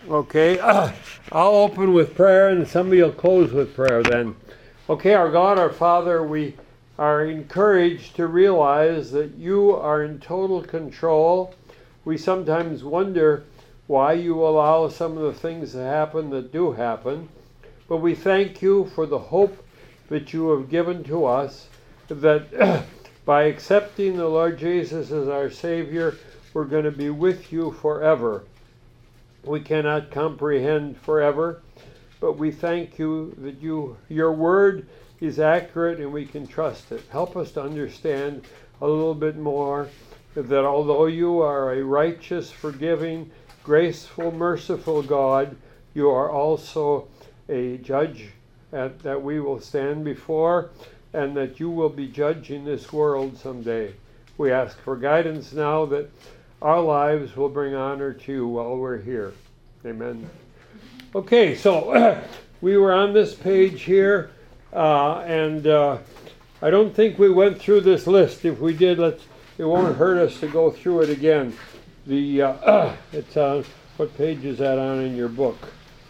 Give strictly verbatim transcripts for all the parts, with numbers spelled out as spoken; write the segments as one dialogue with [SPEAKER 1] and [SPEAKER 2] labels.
[SPEAKER 1] Okay, uh, I'll open with prayer and somebody will close with prayer then. Okay, our God, our Father, we are encouraged to realize that you are in total control. We sometimes wonder why you allow some of the things to happen that do happen, but we thank you for the hope that you have given to us, that by accepting the Lord Jesus as our Savior, we're going to be with you forever. We cannot comprehend forever, but we thank you that you, your word is accurate and we can trust it. Help us to understand a little bit more that although you are a righteous, forgiving, graceful, merciful God, you are also a judge at, that we will stand before, and that you will be judging this world someday. We ask for guidance now that our lives will bring honor to you while we're here. Amen. Okay, so we were on this page here, uh, and uh, I don't think we went through this list. If we did, let's. It won't hurt us to go through it again. The uh, uh, it's on. What page is that on in your book?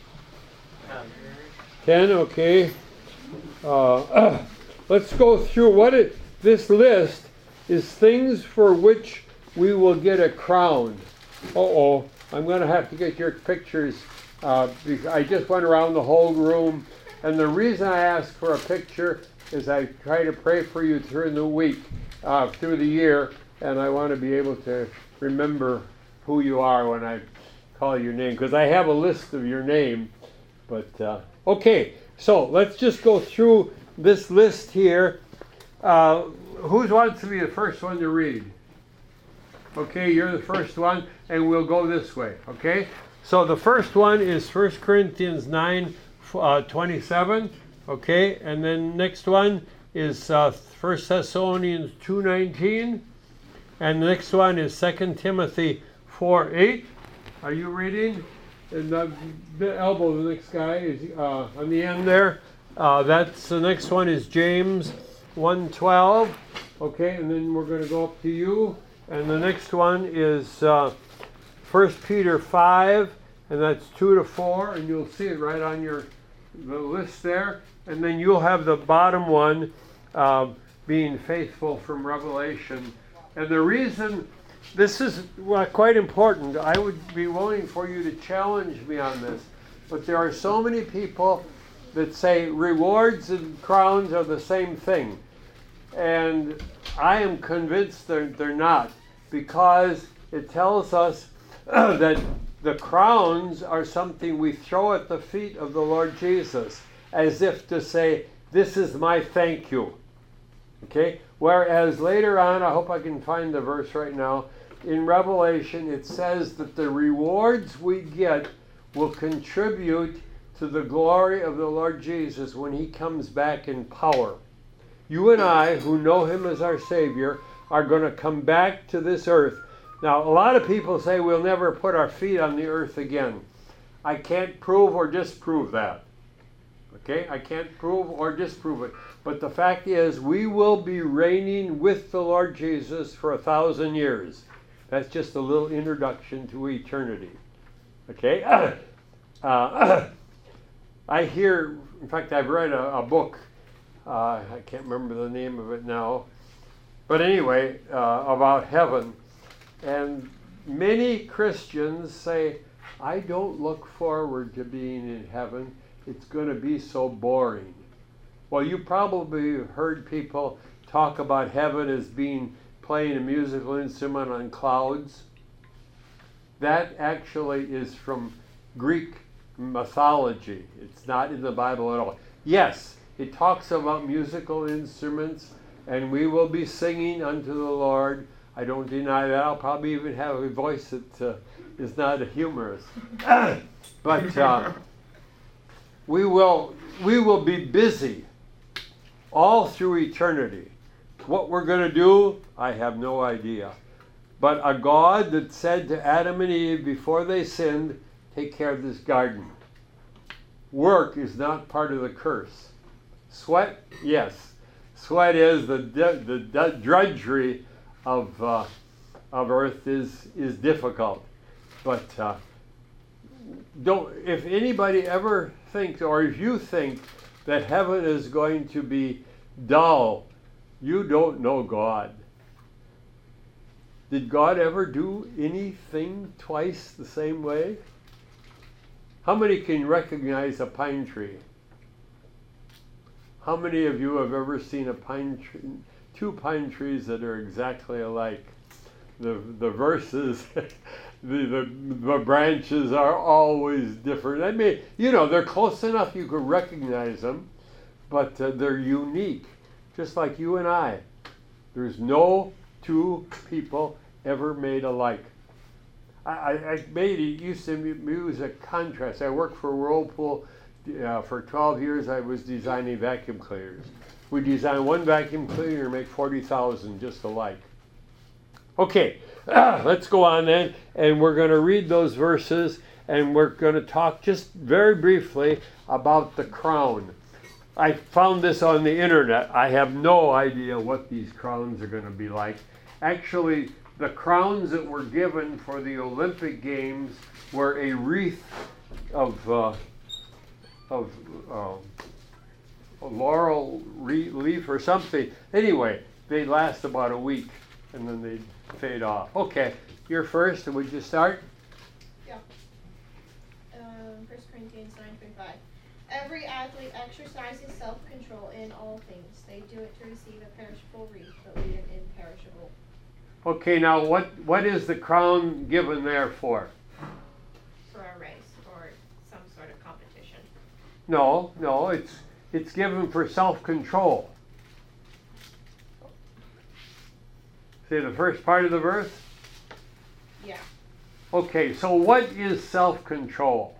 [SPEAKER 1] Ten. Okay. Uh, uh, let's go through what it. This list is things for which we will get a crown. Uh-oh, I'm going to have to get your pictures. Uh, I just went around the whole room, and the reason I ask for a picture is I try to pray for you through the week, uh, through the year, and I want to be able to remember who you are when I call your name, because I have a list of your name. But, uh, okay, so let's just go through this list here. Uh, who wants to be the first one to read? Okay, you're the first one, and we'll go this way, okay? So the first one is First Corinthians nine twenty-seven, okay? And then next one is uh, First Thessalonians two nineteen, and the next one is Second Timothy four eight. Are you reading? And the, the elbow of the next guy is uh, on the end there. Uh, that's the next one is James one twelve, okay? And then we're going to go up to you. And the next one is uh, First Peter five, and that's two to four, and you'll see it right on your the list there. And then you'll have the bottom one, uh, being faithful from Revelation. And the reason this is well, quite important, I would be willing for you to challenge me on this, but there are so many people that say rewards and crowns are the same thing. And I am convinced they're, they're not, because it tells us that the crowns are something we throw at the feet of the Lord Jesus, as if to say, this is my thank you. Okay? Whereas later on, I hope I can find the verse right now, in Revelation it says that the rewards we get will contribute to the glory of the Lord Jesus when he comes back in power. You and I, who know him as our Savior, are going to come back to this earth. Now, a lot of people say we'll never put our feet on the earth again. I can't prove or disprove that. Okay? I can't prove or disprove it. But the fact is, we will be reigning with the Lord Jesus for a thousand years. That's just a little introduction to eternity. Okay? Uh, I hear, in fact, I've read a, a book. Uh, I can't remember the name of it now. But anyway, uh, about heaven. And many Christians say, I don't look forward to being in heaven. It's going to be so boring. Well, you probably heard people talk about heaven as being playing a musical instrument on clouds. That actually is from Greek mythology. It's not in the Bible at all. Yes, it talks about musical instruments, and we will be singing unto the Lord. I don't deny that. I'll probably even have a voice that uh, is not a humorous. But uh, we will we will be busy all through eternity. What we're going to do, I have no idea. But a God that said to Adam and Eve before they sinned, take care of this garden. Work is not part of the curse. Sweat, yes. Sweat is the de- the de- drudgery of uh, of earth is is difficult, but uh, don't, if anybody ever thinks, or if you think that heaven is going to be dull, you don't know God. Did God ever do anything twice the same way? How many can recognize a pine tree? How many of you have ever seen a pine tree, two pine trees that are exactly alike? The the verses, the, the the branches are always different. I mean, you know, they're close enough you could recognize them, but uh, they're unique, just like you and I. There's no two people ever made alike. I, I, I made it, used to use a contrast. I worked for Whirlpool uh, for twelve years. I was designing vacuum cleaners. We design one vacuum cleaner and make forty thousand just alike. Okay, uh, let's go on then, and we're going to read those verses, and we're going to talk just very briefly about the crown. I found this on the internet. I have no idea what these crowns are going to be like. Actually, the crowns that were given for the Olympic Games were a wreath of uh, of uh, a laurel re- leaf or something. Anyway, they last about a week, and then they fade off. Okay, you're first, and would you start?
[SPEAKER 2] Yeah. Um, First Corinthians nine twenty-five. Every athlete exercises self-control in all things. They do it to receive a perishable wreath, but we an imperishable.
[SPEAKER 1] Okay, now what, what is the crown given there for?
[SPEAKER 2] For a race or some sort of competition.
[SPEAKER 1] No, no, it's it's given for self-control. See the first part of the verse?
[SPEAKER 2] Yeah.
[SPEAKER 1] Okay, so what is self-control?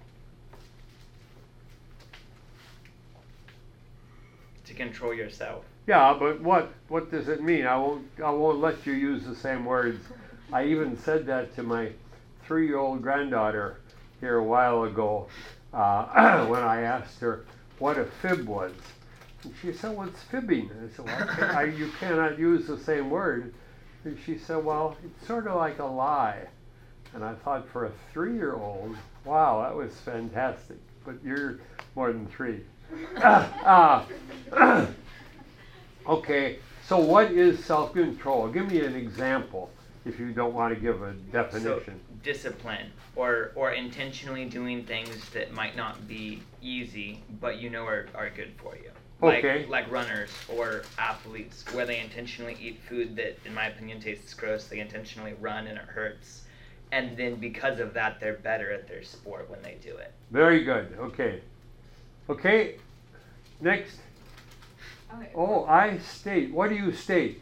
[SPEAKER 3] To control yourself.
[SPEAKER 1] Yeah, but what what does it mean? I won't I won't let you use the same words. I even said that to my three-year-old granddaughter here a while ago uh, when I asked her what a fib was. And she said, "What's fibbing?" And I said, "Well, I can't- I, you cannot use the same word." And she said, "Well, it's sort of like a lie." And I thought, for a three-year-old, wow, that was fantastic. But you're more than three. uh, uh, okay, so what is self-control? Give me an example if you don't want to give a definition.
[SPEAKER 3] So, discipline, or or intentionally doing things that might not be easy, but you know are, are good for you. Like,
[SPEAKER 1] Okay.
[SPEAKER 3] like runners or athletes, where they intentionally eat food that, in my opinion, tastes gross. They intentionally run and it hurts. And then because of that, they're better at their sport when they do it.
[SPEAKER 1] Very good, okay. Okay, next.
[SPEAKER 4] Okay.
[SPEAKER 1] Oh, I state. What do you state?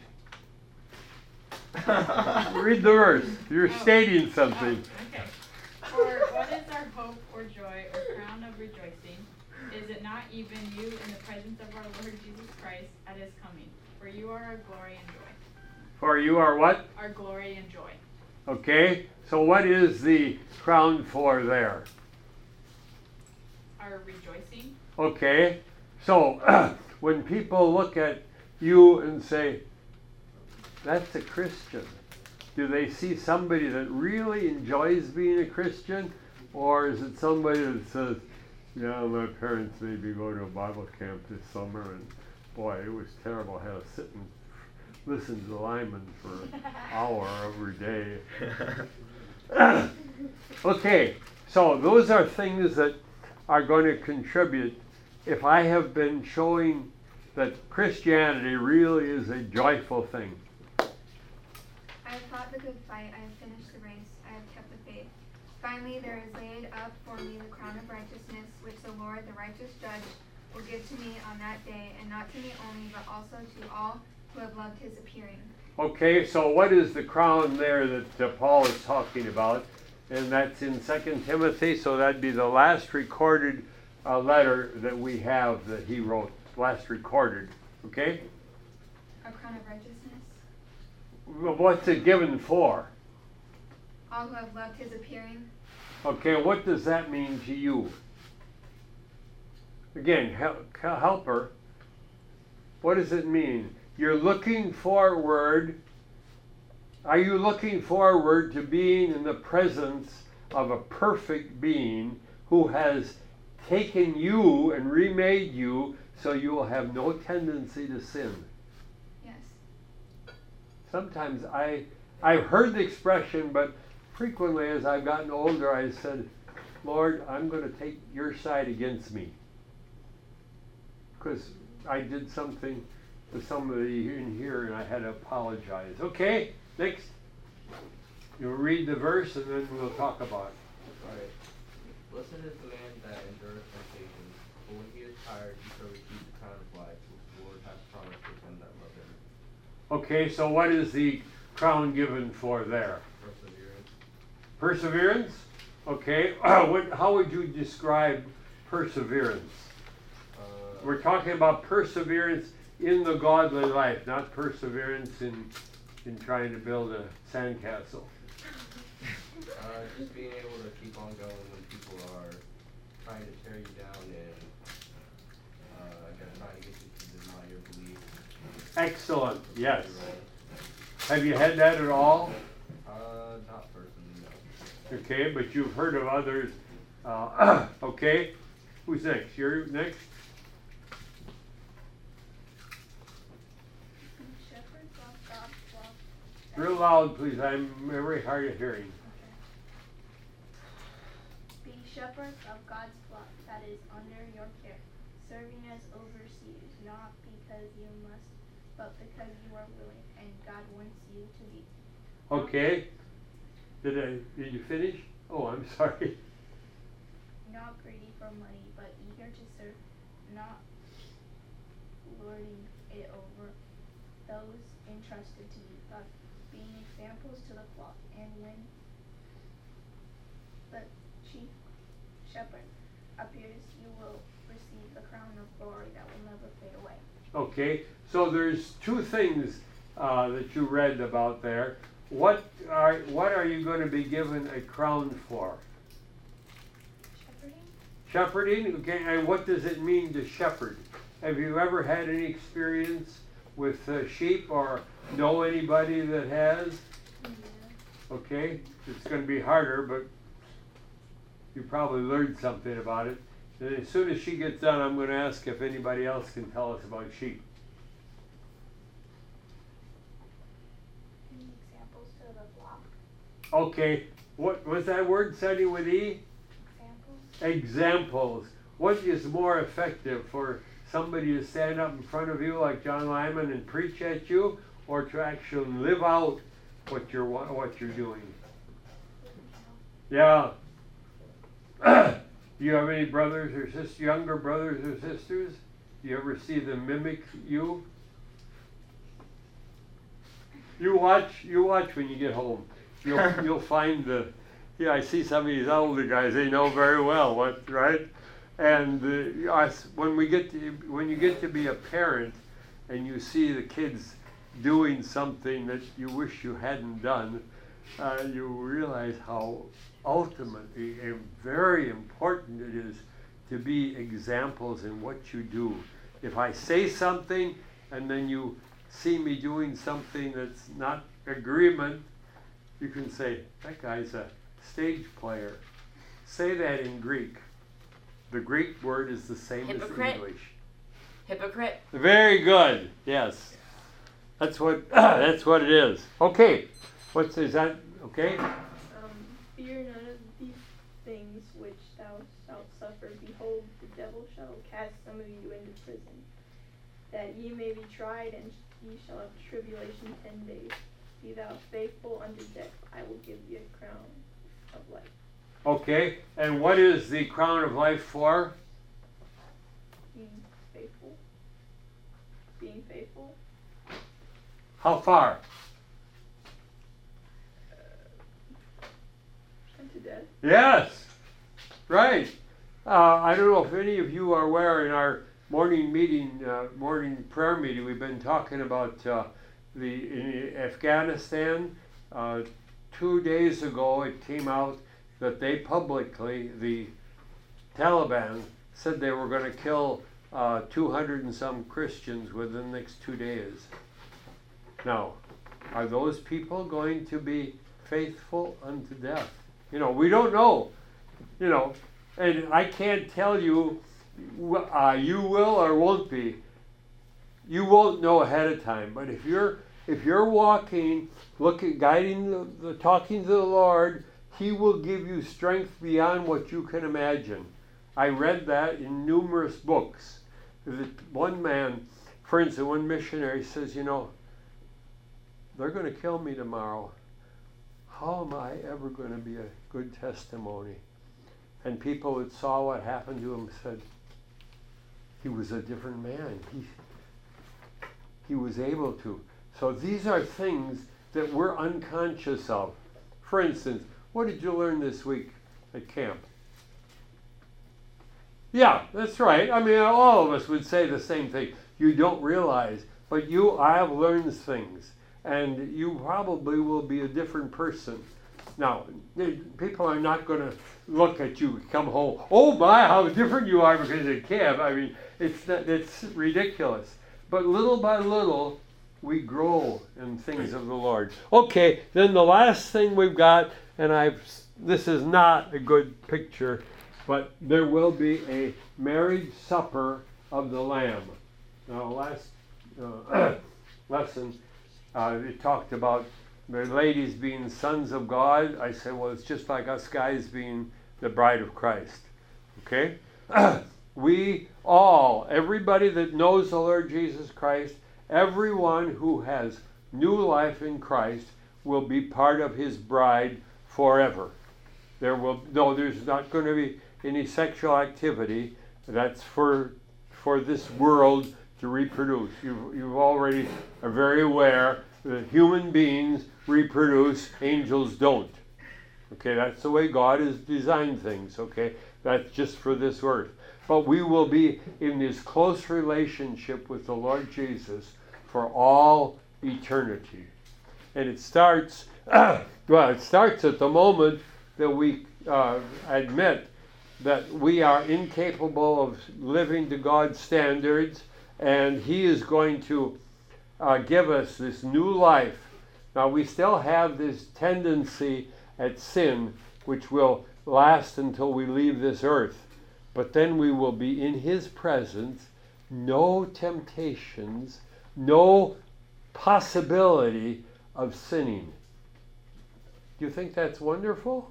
[SPEAKER 1] Read the verse. You're
[SPEAKER 4] Oh.
[SPEAKER 1] stating something.
[SPEAKER 4] Oh, okay. For what is our hope or joy or crown of rejoicing? Is it not even you in the presence of our Lord Jesus Christ at his coming? For you are our glory and joy.
[SPEAKER 1] For you are what?
[SPEAKER 4] Our glory and joy.
[SPEAKER 1] Okay, so what is the crown for there?
[SPEAKER 4] Our rejoicing.
[SPEAKER 1] Okay, so when people look at you and say, that's a Christian, do they see somebody that really enjoys being a Christian? Or is it somebody that says, yeah, my parents made me go to a Bible camp this summer, and boy, it was terrible. I had to sit and listen to the Lyman for an hour every day. Okay, so those are things that are going to contribute. If I have been showing that Christianity really is a joyful thing.
[SPEAKER 5] I have fought the good fight, I have finished the race, I have kept the faith. Finally, there is laid up for me the crown of righteousness, which the Lord, the righteous judge, will give to me on that day, and not to me only, but also to all who have loved his appearing.
[SPEAKER 1] Okay, so what is the crown there that uh, Paul is talking about? And that's in Second Timothy, so that'd be the last recorded uh, letter that we have that he wrote, last recorded, okay?
[SPEAKER 5] A crown of righteousness.
[SPEAKER 1] Well, what's it given for?
[SPEAKER 5] All who have loved his appearing.
[SPEAKER 1] Okay, what does that mean to you? Again, help, help her. What does it mean? You're looking forward. Are you looking forward to being in the presence of a perfect being who has taken you and remade you so you will have no tendency to sin.
[SPEAKER 5] Yes.
[SPEAKER 1] Sometimes I, I've heard the expression, but frequently as I've gotten older, I said, Lord, I'm going to take your side against me. Because I did something to somebody in here and I had to apologize. Okay, next. You'll read the verse and then we'll talk about it.
[SPEAKER 6] Alright. Blessed is the man that endureth temptation, for when he is tired, he shall receive the crown of life, which the Lord hath promised to them that love him.
[SPEAKER 1] Okay, so what is the crown given for there?
[SPEAKER 6] Perseverance.
[SPEAKER 1] Perseverance? Okay, what, how would you describe perseverance?
[SPEAKER 6] Uh,
[SPEAKER 1] We're talking about perseverance in the godly life, not perseverance in, in trying to build a sandcastle.
[SPEAKER 6] uh, just being able to keep on going when people are trying to tear you down and uh, again, trying to get you to deny your belief.
[SPEAKER 1] Excellent, yes.
[SPEAKER 6] Right.
[SPEAKER 1] Have you had that at all?
[SPEAKER 6] Uh, not personally, no.
[SPEAKER 1] Okay, but you've heard of others. Uh, okay, who's next? You're next?
[SPEAKER 2] Shepherds of God's flock.
[SPEAKER 1] Real loud, please. I'm very hard of hearing.
[SPEAKER 2] Be shepherds of God's flock that is under your care, serving as overseers, not because you must, but because you are willing, and God wants you to be.
[SPEAKER 1] Okay. Did I? Did you finish? Oh, I'm sorry.
[SPEAKER 2] Not greedy for money, but eager to serve, not lording it over those entrusted to you, but being examples to the flock. And when the chief shepherd appears, you will receive the crown of glory that will never fade away.
[SPEAKER 1] Okay, so there's two things uh, that you read about there. What are what are you going to be given a crown for?
[SPEAKER 2] Shepherding?
[SPEAKER 1] Shepherding, okay, and what does it mean to shepherd? Have you ever had any experience with uh, sheep or know anybody that has?
[SPEAKER 2] Yeah.
[SPEAKER 1] Okay, it's going to be harder, but you probably learned something about it. And as soon as she gets done, I'm going to ask if anybody else can tell us about sheep.
[SPEAKER 2] Any examples to the flock?
[SPEAKER 1] Okay, what was that word starting with E?
[SPEAKER 2] Examples?
[SPEAKER 1] Examples. What is more effective for somebody to stand up in front of you like John Lyman and preach at you, or to actually live out what you're what you're doing? Yeah. Do you have any brothers or sisters, younger brothers or sisters? Do you ever see them mimic you? You watch. You watch when you get home. You'll you'll find the. Yeah, I see some of these older guys. They know very well what, right? And uh, us, when we get to, when you get to be a parent, and you see the kids doing something that you wish you hadn't done, uh, you realize how ultimately and very important it is to be examples in what you do. If I say something and then you see me doing something that's not agreement, you can say, that guy's a stage player. Say that in Greek. The Greek word is the same
[SPEAKER 7] Hypocrite.
[SPEAKER 1] as English.
[SPEAKER 7] Hypocrite.
[SPEAKER 1] Very good. Yes. That's what that's what it is. Okay. What's is that okay?
[SPEAKER 8] Um, fear none of these things which thou shalt suffer. Behold, the devil shall cast some of you into prison, that ye may be tried, and ye shall have tribulation ten days. Be thou faithful unto death, I will give thee a crown of life.
[SPEAKER 1] Okay. And what is the crown of life for?
[SPEAKER 8] Being faithful. Being faithful.
[SPEAKER 1] How far?
[SPEAKER 8] Unto death.
[SPEAKER 1] Yes. Right. Uh, I don't know if any of you are aware, in our morning meeting, uh, morning prayer meeting, we've been talking about uh, the in Afghanistan. Uh, two days ago, it came out that they publicly, the Taliban, said they were going to kill uh, two hundred and some Christians within the next two days. Now, are those people going to be faithful unto death? You know, we don't know. You know, and I can't tell you, uh, you will or won't be. You won't know ahead of time. But if you're if you're walking, looking, guiding the, the talking to the Lord, He will give you strength beyond what you can imagine. I read that in numerous books. One man, for instance, one missionary says, you know, they're going to kill me tomorrow. How am I ever going to be a good testimony? And people that saw what happened to him said, he was a different man. He, he was able to. So these are things that we're unconscious of. For instance, what did you learn this week at camp? Yeah, that's right. I mean, all of us would say the same thing. You don't realize, but you, I have learned things, and you probably will be a different person. Now, people are not going to look at you, come home, oh my, how different you are because of camp. I mean, it's it's ridiculous. But little by little, we grow in things of the Lord. Okay, then the last thing we've got, and I've this is not a good picture, but there will be a marriage supper of the Lamb. Now, last uh, lesson, uh, it talked about the ladies being sons of God. I said, well, it's just like us guys being the bride of Christ. Okay? We all, everybody that knows the Lord Jesus Christ, everyone who has new life in Christ will be part of His bride forever. There will no, there's not going to be any sexual activity. That's for for this world to reproduce. You you already are very aware that human beings reproduce, angels don't. Okay, that's the way God has designed things. Okay, that's just for this earth. But we will be in this close relationship with the Lord Jesus for all eternity. And it starts, well, it starts at the moment that we uh, admit that we are incapable of living to God's standards, and He is going to uh, give us this new life. Now, we still have this tendency at sin, which will last until we leave this earth. But then we will be in His presence, no temptations, no possibility of sinning. Do you think that's wonderful?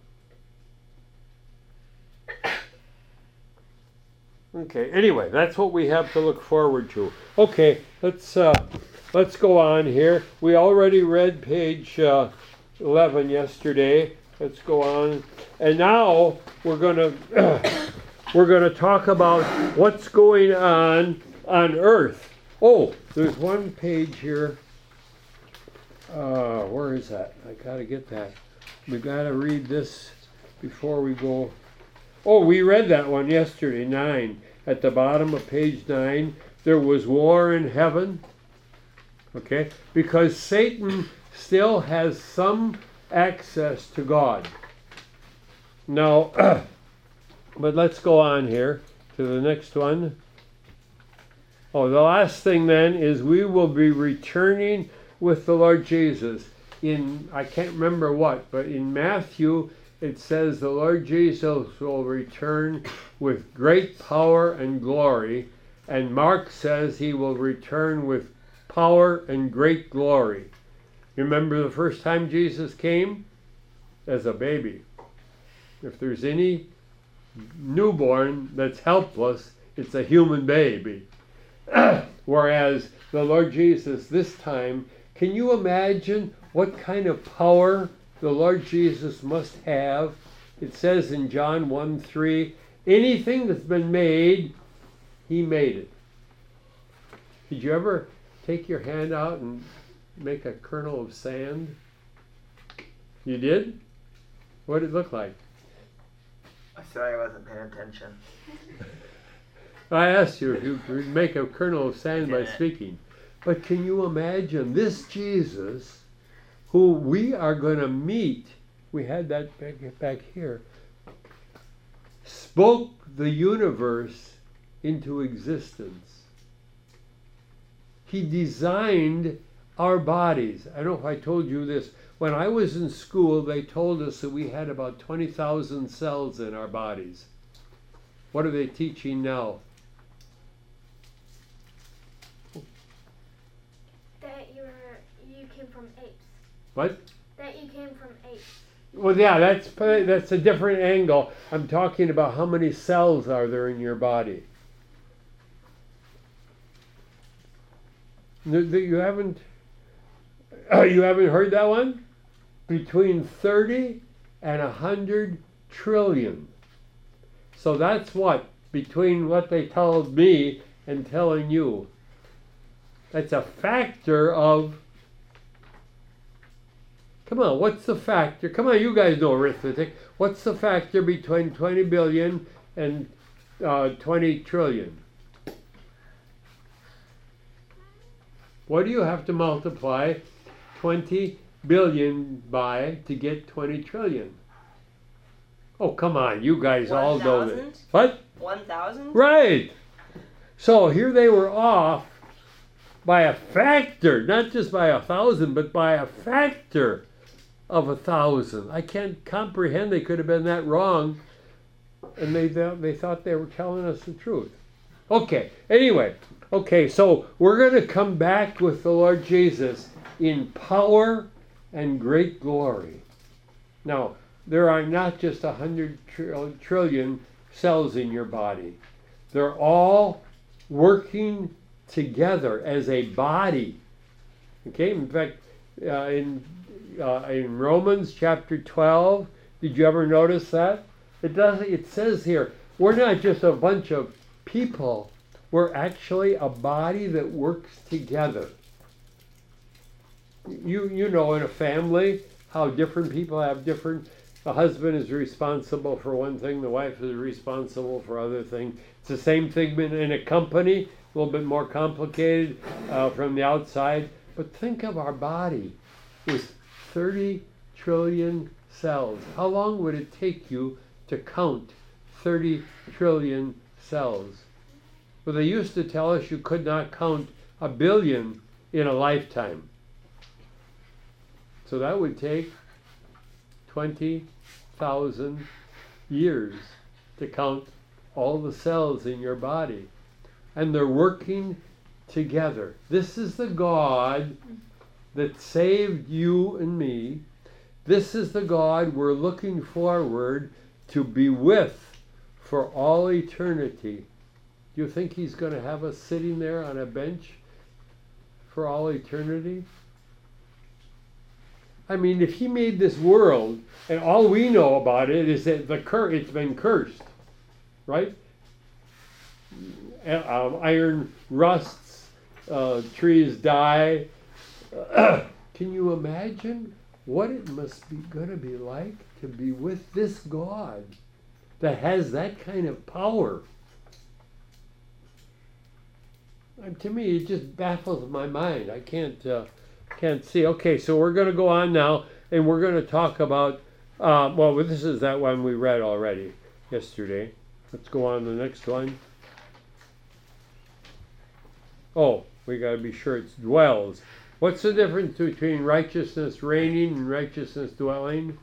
[SPEAKER 1] Okay, anyway, that's what we have to look forward to. Okay, let's uh, let's go on here. We already read page uh, eleven yesterday. Let's go on. And now we're going to we're going to talk about what's going on on earth. Oh, there's one page here. Uh, where is that? I got to get that. We got to read this before we go. Oh, we read that one yesterday, nine. At the bottom of page nine, there was war in heaven. Okay? Because Satan still has some access to God. Now, but let's go on here to the next one. Oh, the last thing then is we will be returning with the Lord Jesus. In, I can't remember what, but in Matthew, it says the Lord Jesus will return with great power and glory. And Mark says He will return with power and great glory. You remember the first time Jesus came? As a baby. If there's any newborn that's helpless, it's a human baby. Whereas the Lord Jesus this time, can you imagine what kind of power the Lord Jesus must have? It says in John one three, anything that's been made, He made it. Did you ever take your hand out and make a kernel of sand? You did? What did it look like?
[SPEAKER 3] I'm sorry, I wasn't paying attention.
[SPEAKER 1] I asked you if you could make a kernel of sand by speaking. But can you imagine this Jesus, who we are going to meet, we had that back, back here, spoke the universe into existence. He designed our bodies. I don't know if I told you this. When I was in school, they told us that we had about twenty thousand cells in our bodies. What are they teaching now?
[SPEAKER 7] That you were, you came from apes.
[SPEAKER 1] What?
[SPEAKER 7] That you came from apes.
[SPEAKER 1] Well, yeah, that's that's a different angle. I'm talking about how many cells are there in your body. No, that you haven't uh, you haven't heard that one? Between thirty and a hundred trillion. So that's what between what they told me and telling you. That's a factor of. Come on, what's the factor? Come on, you guys know arithmetic. What's the factor between twenty billion and uh, twenty trillion? What do you have to multiply twenty billion by to get twenty trillion? Oh, come on, you guys all know that.
[SPEAKER 9] one thousand?
[SPEAKER 1] What?
[SPEAKER 9] one thousand?
[SPEAKER 1] Right. So here they were off by a factor, not just by a thousand, but by a factor of a thousand. I can't comprehend they could have been that wrong, and they th- they thought they were telling us the truth. Okay, anyway, okay, so we're going to come back with the Lord Jesus in power and great glory. Now, there are not just a hundred tr- trillion cells in your body. They're all working together as a body. Okay, in fact, uh, in uh, in Romans chapter twelve, did you ever notice that? It does. It says here, we're not just a bunch of people. We're actually a body that works together. You you know, in a family, how different people have different. The husband is responsible for one thing. The wife is responsible for other things. It's the same thing in, in a company. A little bit more complicated uh, from the outside. But think of our body with thirty trillion cells. How long would it take you to count thirty trillion cells? Well, they used to tell us you could not count a billion in a lifetime. So that would take twenty thousand years to count all the cells in your body. And they're working together. This is the God that saved you and me. This is the God we're looking forward to be with for all eternity. Do you think he's going to have us sitting there on a bench for all eternity? I mean, if he made this world, and all we know about it is that the cur- it's been cursed, right? Um, iron rusts, uh, trees die. Can you imagine what it must be going to be like to be with this God that has that kind of power? And to me, it just baffles my mind. I can't uh, can't see. Okay, so we're going to go on now, and we're going to talk about. Uh, well, this is that one we read already yesterday. Let's go on to the next one. Oh, we got to be sure it's dwells. What's the difference between righteousness reigning and righteousness dwelling?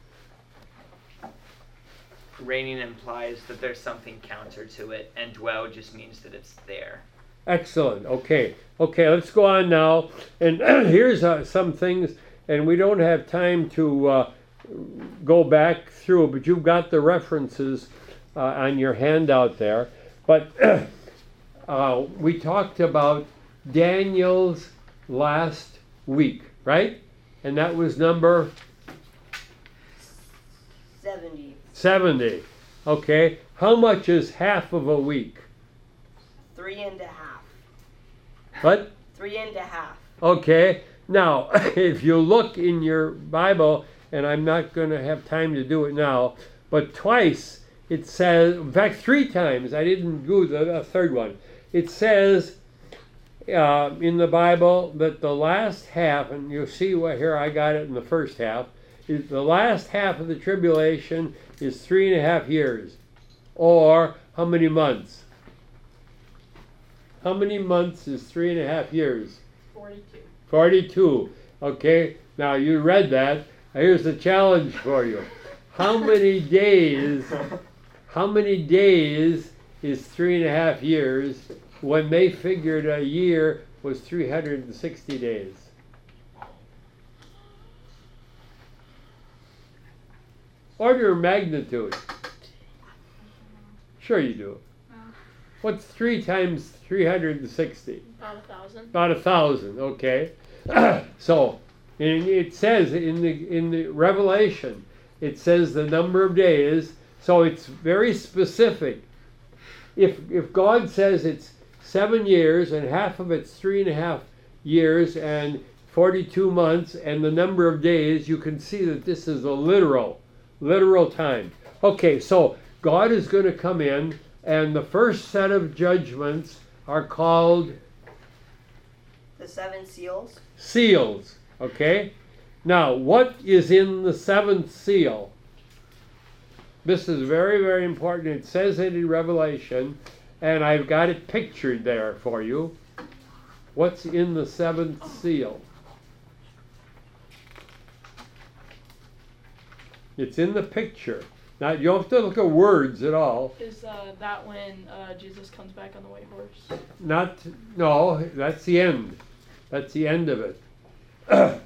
[SPEAKER 3] Reigning implies that there's something counter to it, and dwell just means that it's there.
[SPEAKER 1] Excellent. Okay. Okay, let's go on now. And here's uh, some things, and we don't have time to uh, go back through, but you've got the references uh, on your handout there. But uh, we talked about Daniel's last week, right? And that was number
[SPEAKER 9] seventy.
[SPEAKER 1] seventy. Okay. How much is half of a week?
[SPEAKER 9] Three and a half.
[SPEAKER 1] What?
[SPEAKER 9] Three and a half.
[SPEAKER 1] Okay. Now, if you look in your Bible, and I'm not going to have time to do it now, but twice it says, in fact, three times, I didn't do the, the third one. It says uh, in the Bible that the last half, and you'll see what here I got it in the first half, is the last half of the tribulation is three and a half years. Or how many months? How many months is three and a half years?
[SPEAKER 4] Forty-two.
[SPEAKER 1] forty-two. Okay, now you read that. Here's a challenge for you. How many days, how many days is three and a half years when they figured a year was three hundred sixty days? Order of magnitude. Sure you do. What's three times three hundred sixty?
[SPEAKER 10] About a thousand.
[SPEAKER 1] About a thousand, okay. So, and it says in the in the Revelation, it says the number of days, so it's very specific. If if God says it's seven years and half of it's three and a half years and forty-two months and the number of days, you can see that this is a literal, literal time. Okay, so God is going to come in, and the first set of judgments are called
[SPEAKER 9] The seven seals.
[SPEAKER 1] seals. Okay? Now, what is in the seventh seal? This is very, very important. It says it in Revelation, and I've got it pictured there for you. What's in the seventh seal? It's in the picture. Now, you don't have to look at words at all.
[SPEAKER 10] Is uh, that when uh, Jesus comes back on the white horse?
[SPEAKER 1] Not, no, that's the end. That's the end of it.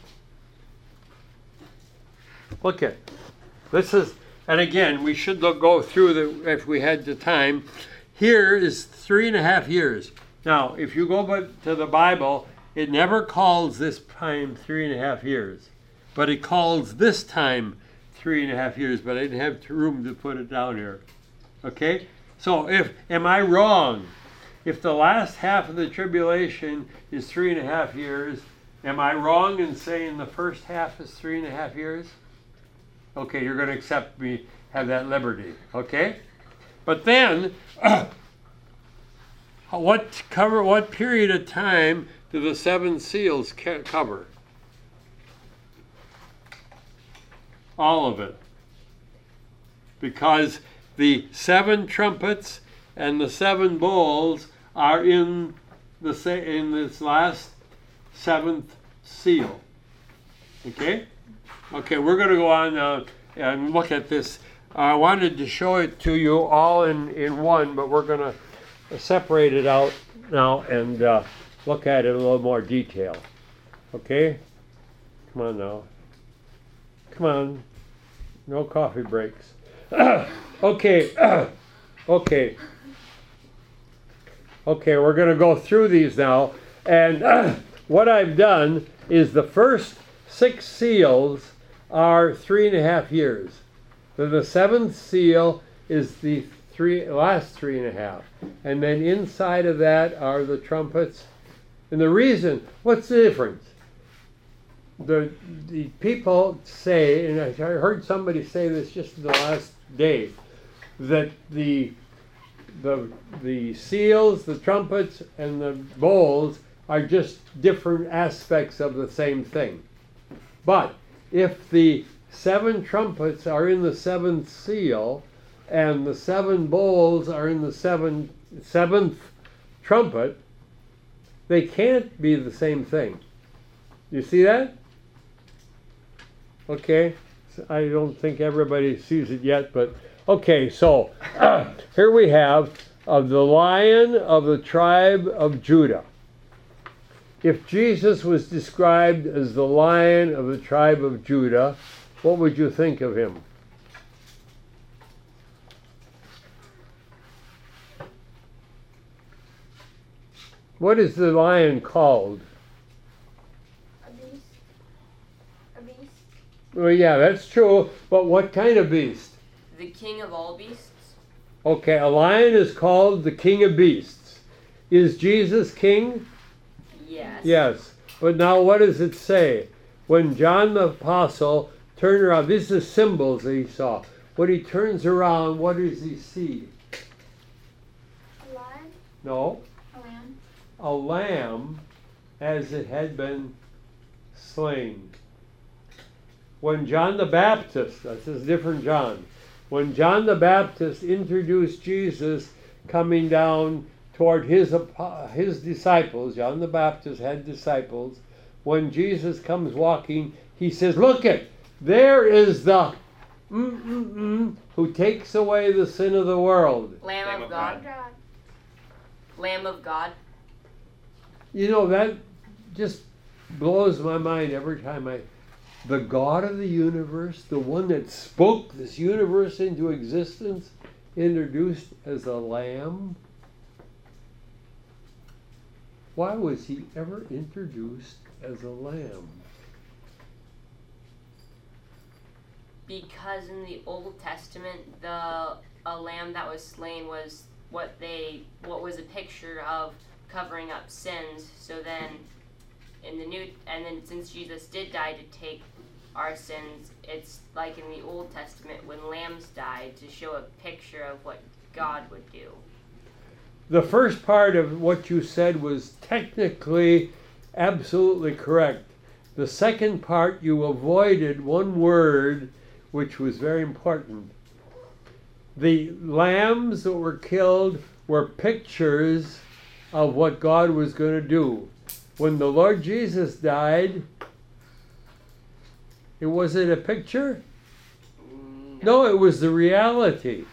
[SPEAKER 1] Look at this is, and again, we should look, go through the, if we had the time. Here is three and a half years. Now, if you go back to the Bible, it never calls this time three and a half years, but it calls this time three and a half years, but I didn't have room to put it down here. Okay? So if, am I wrong? If the last half of the tribulation is three and a half years, am I wrong in saying the first half is three and a half years? Okay, you're going to accept me, have that liberty. Okay? But then, uh, what cover, what period of time do the seven seals ca- cover? All of it. Because the seven trumpets and the seven bowls are in the sa- in this last seventh seal. Okay? Okay, we're going to go on uh, and look at this. I wanted to show it to you all in, in one, but we're going to separate it out now and uh, look at it in a little more detail. Okay? Come on now. Come on. No coffee breaks. Okay. Okay. Okay, we're going to go through these now. And uh, what I've done is the first six seals are three and a half years. Then the seventh seal is the three last three and a half. And then inside of that are the trumpets. And the reason, what's the difference? The the people say, and I heard somebody say this just the last day, that the the the seals, the trumpets, and the bowls are just different aspects of the same thing. But if the seven trumpets are in the seventh seal, and the seven bowls are in the seven, seventh trumpet, they can't be the same thing. You see that? Okay, so I don't think everybody sees it yet, but okay, so uh, here we have of the Lion of the tribe of Judah. If Jesus was described as the Lion of the tribe of Judah, what would you think of him? What is the lion called?
[SPEAKER 5] A beast. A beast.
[SPEAKER 1] Well, yeah, that's true, but what kind of beast?
[SPEAKER 9] The king of all beasts.
[SPEAKER 1] Okay, a lion is called the king of beasts. Is Jesus king?
[SPEAKER 9] Yes.
[SPEAKER 1] Yes. But now what does it say? When John the Apostle turned around, these are symbols that he saw. When he turns around, what does he see?
[SPEAKER 5] A lion.
[SPEAKER 1] No,
[SPEAKER 5] A lamb.
[SPEAKER 1] a lamb as it had been slain. When John the Baptist, this is different John, when John the Baptist introduced Jesus coming down toward his, his disciples, John the Baptist had disciples, when Jesus comes walking, he says, look it, There is the mm-mm-mm who takes away the sin of the world.
[SPEAKER 9] Lamb,
[SPEAKER 3] Lamb
[SPEAKER 9] of
[SPEAKER 3] of
[SPEAKER 9] God.
[SPEAKER 7] God.
[SPEAKER 9] Lamb of God.
[SPEAKER 1] You know, that just blows my mind every time I... The God of the universe, the one that spoke this universe into existence, introduced as a lamb. Why was he ever introduced as a lamb?
[SPEAKER 9] Because in the Old Testament, the a lamb that was slain was what they what was a picture of covering up sins. So then, in the new and then since Jesus did die to take our sins, it's like in the Old Testament when lambs died to show a picture of what God would do.
[SPEAKER 1] The first part of what you said was technically absolutely correct. The second part, you avoided one word which was very important. The lambs that were killed were pictures of what God was going to do. When the Lord Jesus died, it was it a picture? No, it was the reality.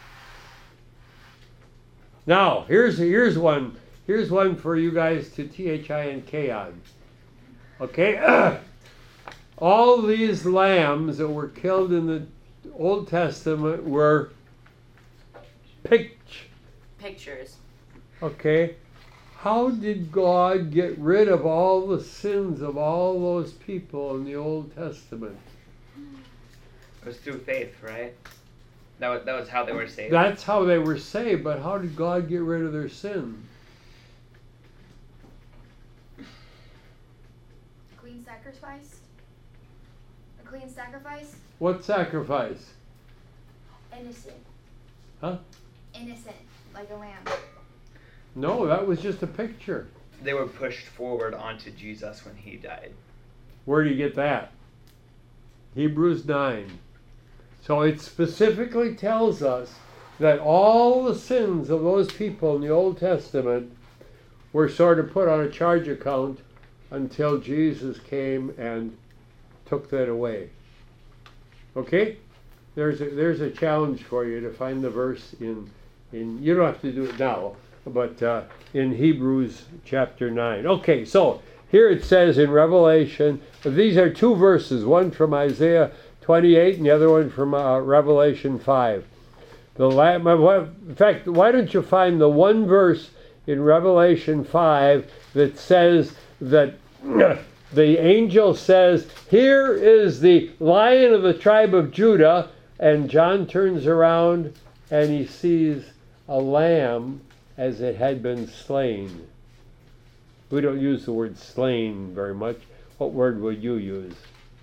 [SPEAKER 1] Now, here's here's one. Here's one for you guys to T H I N K on. Okay? All these lambs that were killed in the Old Testament were pict-
[SPEAKER 9] Pictures.
[SPEAKER 1] Okay? How did God get rid of all the sins of all those people in the Old Testament?
[SPEAKER 3] It was through faith, right? That was, that was how they were saved.
[SPEAKER 1] That's how they were saved, but how did God get rid of their sin?
[SPEAKER 5] Clean sacrifice? A clean sacrifice?
[SPEAKER 1] What sacrifice?
[SPEAKER 5] Innocent.
[SPEAKER 1] Huh?
[SPEAKER 5] Innocent. Like a lamb.
[SPEAKER 1] No, that was just a picture.
[SPEAKER 3] They were pushed forward onto Jesus when he died.
[SPEAKER 1] Where do you get that? Hebrews nine. So it specifically tells us that all the sins of those people in the Old Testament were sort of put on a charge account until Jesus came and took that away. Okay? There's a, there's a challenge for you to find the verse in, in you don't have to do it now, but uh, in Hebrews chapter nine. Okay, so here it says in Revelation, these are two verses, one from Isaiah twenty-eight and the other one from uh, Revelation five. The Lamb, in fact, why don't you find the one verse in Revelation five that says that the angel says, "Here is the Lion of the tribe of Judah," and John turns around and he sees a lamb as it had been slain. We don't use the word slain very much. What word would you use?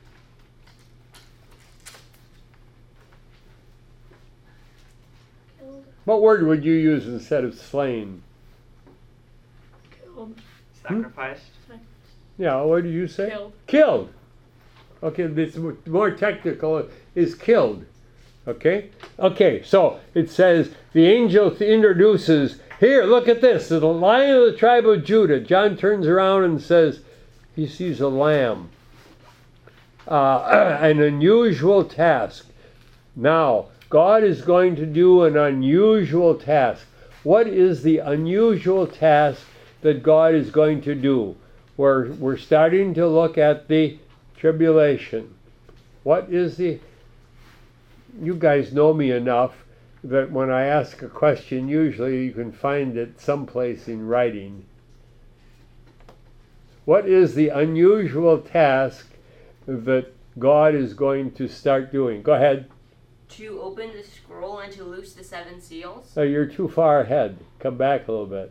[SPEAKER 7] Killed.
[SPEAKER 1] What word would you use instead of slain?
[SPEAKER 10] Killed.
[SPEAKER 3] Sacrificed.
[SPEAKER 1] Yeah, what do you say?
[SPEAKER 10] Killed.
[SPEAKER 1] Killed. Okay, this more technical is killed. Okay? Okay, so it says the angel introduces, here, look at this, the Lion of the tribe of Judah. John turns around and says he sees a lamb. Uh, an unusual task. Now, God is going to do an unusual task. What is the unusual task that God is going to do? We're, we're starting to look at the tribulation. What is the... You guys know me enough that when I ask a question, usually you can find it someplace in writing. What is the unusual task that God is going to start doing? Go ahead.
[SPEAKER 9] To open the scroll and to loose the seven seals.
[SPEAKER 1] Oh, you're too far ahead. Come back a little bit.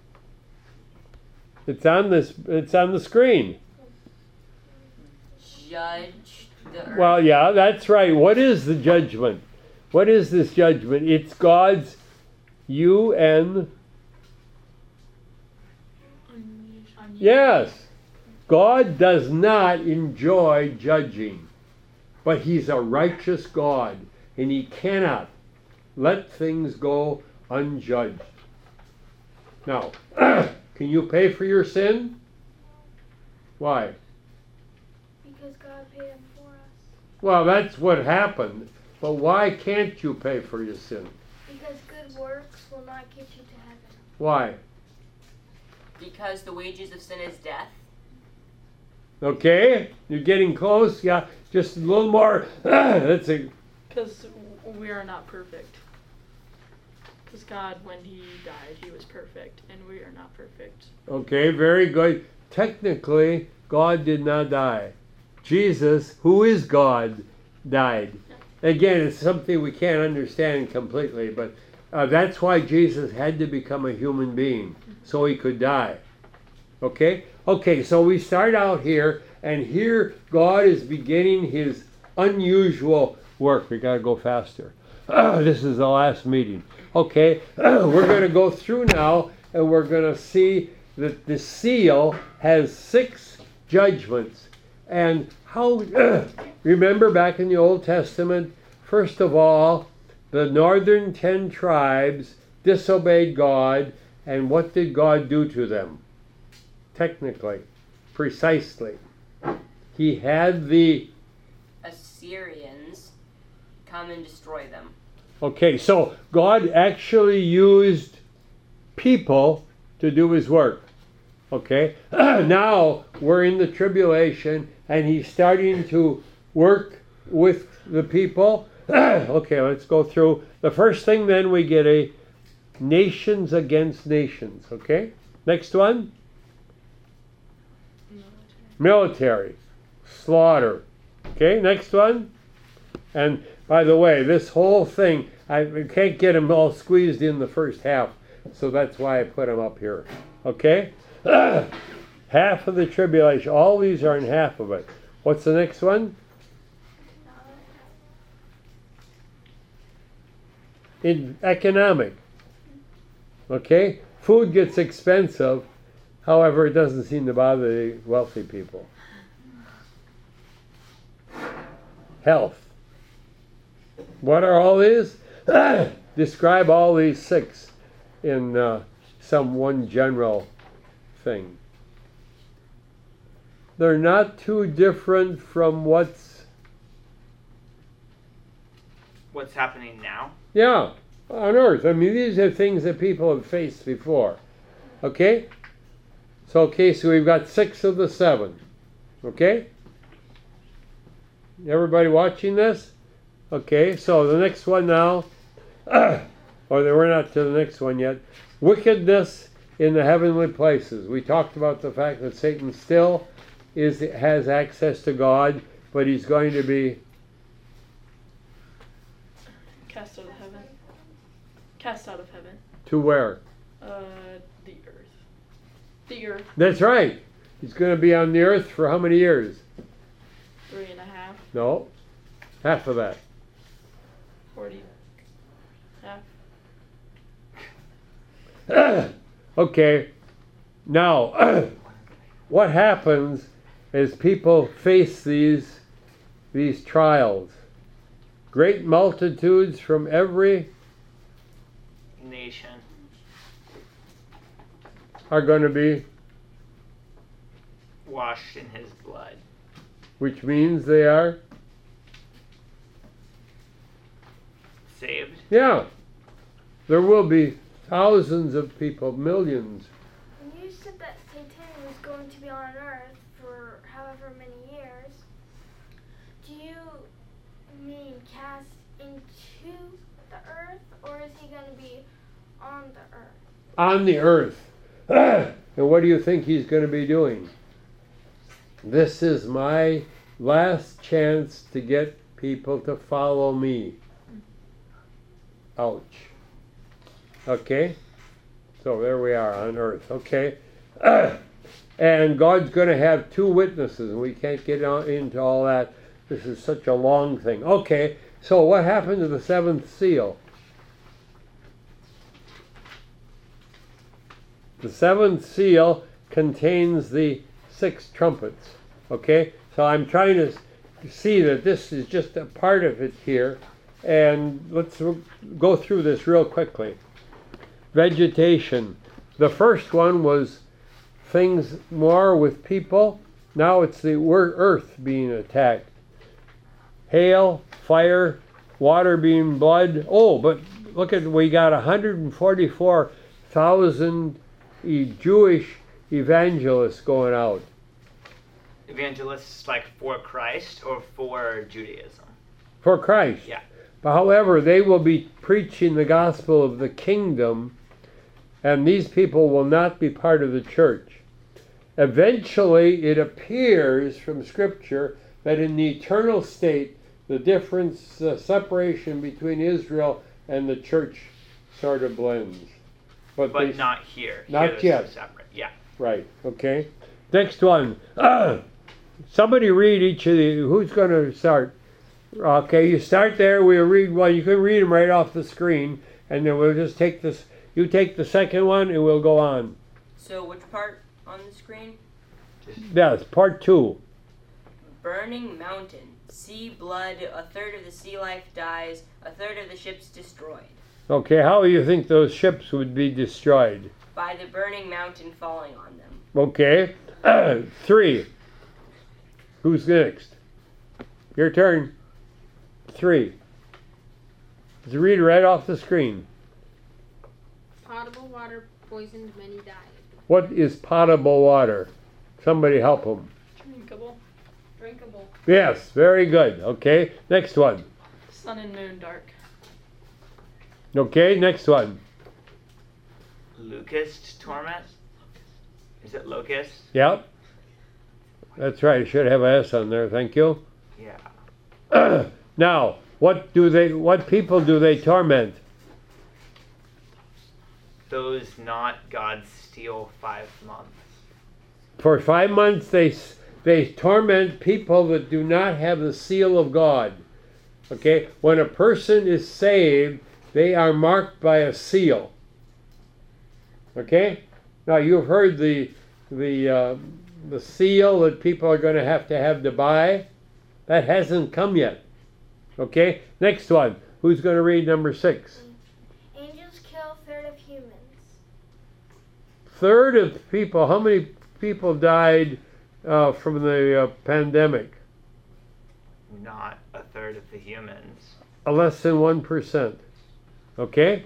[SPEAKER 1] It's on this. It's on the screen.
[SPEAKER 9] Judge the earth.
[SPEAKER 1] Well, yeah, that's right. What is the judgment? What is this judgment? It's God's U N. Yes. God does not enjoy judging, but He's a righteous God, and He cannot let things go unjudged. Now, can you pay for your sin? Why?
[SPEAKER 7] Because God paid him for us.
[SPEAKER 1] Well, that's what happened. But why can't you pay for your sin?
[SPEAKER 7] Because good works will not get you to heaven.
[SPEAKER 1] Why?
[SPEAKER 9] Because the wages of sin is death.
[SPEAKER 1] Okay, you're getting close. Yeah, just a little more. That's a.
[SPEAKER 10] Because we are not perfect. Because God, when He died, He was perfect, and we are not perfect.
[SPEAKER 1] Okay, very good. Technically, God did not die. Jesus, who is God, died. Again, it's something we can't understand completely, but uh, that's why Jesus had to become a human being, so He could die. Okay? Okay, so we start out here, and here God is beginning His unusual work. We got to go faster. This is the last meeting. Okay, we're going to go through now, and we're going to see that the seal has six judgments. And how, remember back in the Old Testament, first of all, the northern ten tribes disobeyed God, and what did God do to them? Technically, precisely. He had the
[SPEAKER 9] Assyrians come and destroy them.
[SPEAKER 1] Okay, so God actually used people to do His work. Okay, now we're in the tribulation and He's starting to work with the people. Okay, let's go through. The first thing then we get a nations against nations. Okay, next one. Military. Slaughter. Okay, next one. And by the way, this whole thing, I can't get them all squeezed in the first half, so that's why I put them up here. Okay? Half of the tribulation. All these are in half of it. What's the next one? In economic. Okay? Food gets expensive. However, it doesn't seem to bother the wealthy people. Health. What are all these? Describe all these six in uh, some one general thing. They're not too different from what's...
[SPEAKER 3] What's happening now?
[SPEAKER 1] Yeah, on Earth. I mean, these are things that people have faced before. Okay? So, okay, so we've got six of the seven. Okay? Everybody watching this? Okay, so the next one now, or we're not to the next one yet. Wickedness in the heavenly places. We talked about the fact that Satan still is has access to God, but he's going to be
[SPEAKER 10] Cast out of heaven. Cast out of heaven.
[SPEAKER 1] to where?
[SPEAKER 10] Uh, the earth. The earth.
[SPEAKER 1] That's right. He's going to be on the earth for how many years?
[SPEAKER 10] Three and a half.
[SPEAKER 1] No, half of that.
[SPEAKER 10] Forty. Half.
[SPEAKER 1] Okay, now what happens as people face these these trials? Great multitudes from every
[SPEAKER 3] Nation.
[SPEAKER 1] are going to be,
[SPEAKER 3] Washed in His blood.
[SPEAKER 1] which means they are,
[SPEAKER 3] Saved.
[SPEAKER 1] yeah, there will be thousands of people, millions.
[SPEAKER 7] When you said that Satan was going to be on Earth for however many years, do you mean cast into the Earth, or is he going to be on the Earth?
[SPEAKER 1] On the earth. And what do you think he's going to be doing? This is my last chance to get people to follow me. Ouch. Okay? So there we are on earth. Okay? And God's going to have two witnesses, and we can't get on, into all that. This is such a long thing. Okay, so what happened to the seventh seal? The seventh seal contains the six trumpets. Okay, so I'm trying to see that this is just a part of it here, and let's go through this real quickly. Vegetation. The first one was things more with people. Now it's the earth being attacked. hail, fire, water being blood. Oh, but look at, we got one hundred forty-four thousand e- Jewish evangelists going out.
[SPEAKER 3] Evangelists like for Christ or for Judaism?
[SPEAKER 1] For Christ.
[SPEAKER 3] Yeah.
[SPEAKER 1] But however, they will be preaching the gospel of the kingdom, and these people will not be part of the church. Eventually, it appears from Scripture that in the eternal state, the difference, the separation between Israel and the church sort of blends.
[SPEAKER 3] But
[SPEAKER 1] they-
[SPEAKER 3] not here.
[SPEAKER 1] Not
[SPEAKER 3] Here they're
[SPEAKER 1] yet.
[SPEAKER 3] so separate. Yeah.
[SPEAKER 1] Right, okay. Next one. Somebody read each of the, who's going to start? Okay, you start there, we'll read, well, you can read them right off the screen, and then we'll just take this, you take the second one, and we'll go on.
[SPEAKER 9] So which part on the screen?
[SPEAKER 1] Yes, part two.
[SPEAKER 9] Burning mountain. Sea blood. A third of the sea life dies. A third of the ships destroyed.
[SPEAKER 1] Okay, how do you think those ships would be destroyed?
[SPEAKER 9] By the burning mountain falling on them.
[SPEAKER 1] Okay. Three. Who's next? Your turn. Three. Just read right off the screen.
[SPEAKER 2] Potable water poisoned, many died.
[SPEAKER 1] What is potable water? Somebody help them.
[SPEAKER 10] Drinkable.
[SPEAKER 2] Drinkable.
[SPEAKER 1] Yes, very good. Okay, next one.
[SPEAKER 10] Sun and moon dark.
[SPEAKER 1] Okay, next one.
[SPEAKER 3] Locust torment? Is it locust?
[SPEAKER 1] Yep. That's right. I should have an S on there. Thank you.
[SPEAKER 3] Yeah.
[SPEAKER 1] Now, what do they? What people do they torment?
[SPEAKER 3] Those not God's steel five months.
[SPEAKER 1] For five months, they s- they torment people that do not have the seal of God. Okay, when a person is saved, they are marked by a seal. Okay, now you've heard the the uh, the seal that people are going to have to have to buy. That hasn't come yet. Okay, next one. Who's going to read number six?
[SPEAKER 7] Angels kill a third of humans.
[SPEAKER 1] Third of people. How many people died uh, from the uh, pandemic?
[SPEAKER 3] Not a third of the humans.
[SPEAKER 1] Uh, less than one percent. Okay.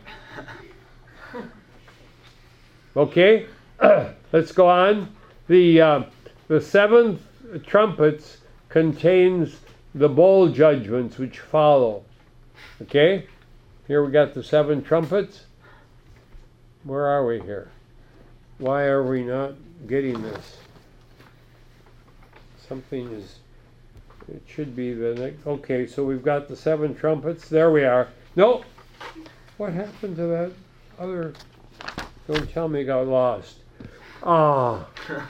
[SPEAKER 1] Okay. Let's go on. The uh, the seventh trumpets contains the bowl judgments which follow. Okay. Here we got the seven trumpets. Where are we here? Why are we not getting this? Something is, it should be the next, okay, so we've got the seven trumpets. There we are. Nope. What happened to that other, don't tell me it got lost. Ah.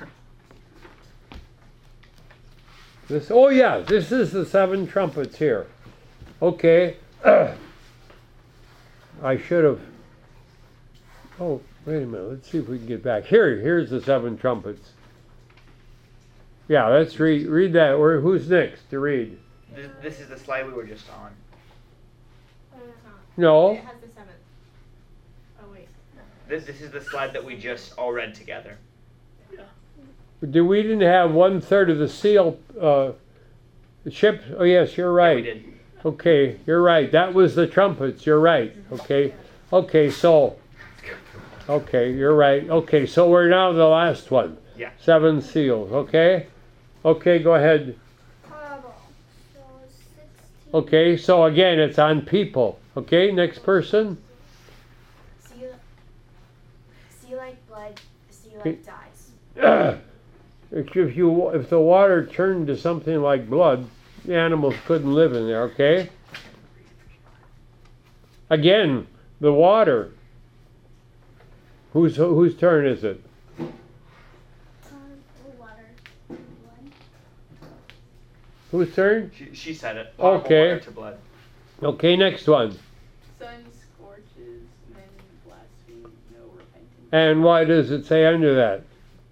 [SPEAKER 1] This, oh yeah, this is the seven trumpets here. Okay. I should have, oh, wait a minute, let's see if we can get back. Here, here's the seven trumpets. Yeah, let's read read that. Or who's next to read?
[SPEAKER 3] This, this is the slide we were just on.
[SPEAKER 1] No.
[SPEAKER 2] It has the seventh. Oh wait.
[SPEAKER 3] This, this is the slide that we just all read together.
[SPEAKER 1] Do we didn't have one third of the seal uh, ships? Oh yes, you're right.
[SPEAKER 3] Yeah, we did.
[SPEAKER 1] Okay, you're right. That was the trumpets. You're right. Okay. Okay, so. Okay, you're right. Okay, so we're now the last one.
[SPEAKER 3] Yeah.
[SPEAKER 1] Seven seals. Okay. Okay, go ahead.
[SPEAKER 7] Potable. So sixteen.
[SPEAKER 1] Okay, so again, it's on people. Okay, next person.
[SPEAKER 7] Sea, sea like blood, the sea
[SPEAKER 1] Okay.
[SPEAKER 7] like dies.
[SPEAKER 1] If you if the water turned to something like blood, the animals couldn't live in there. Okay. Again, the water. Whose whose turn is it?
[SPEAKER 7] Water. Blood.
[SPEAKER 1] Whose turn?
[SPEAKER 3] She, she said it.
[SPEAKER 1] Okay.
[SPEAKER 3] Water to blood.
[SPEAKER 1] Okay, next one.
[SPEAKER 8] Sun scorches, men blaspheme, no repentance.
[SPEAKER 1] And what does it say under that?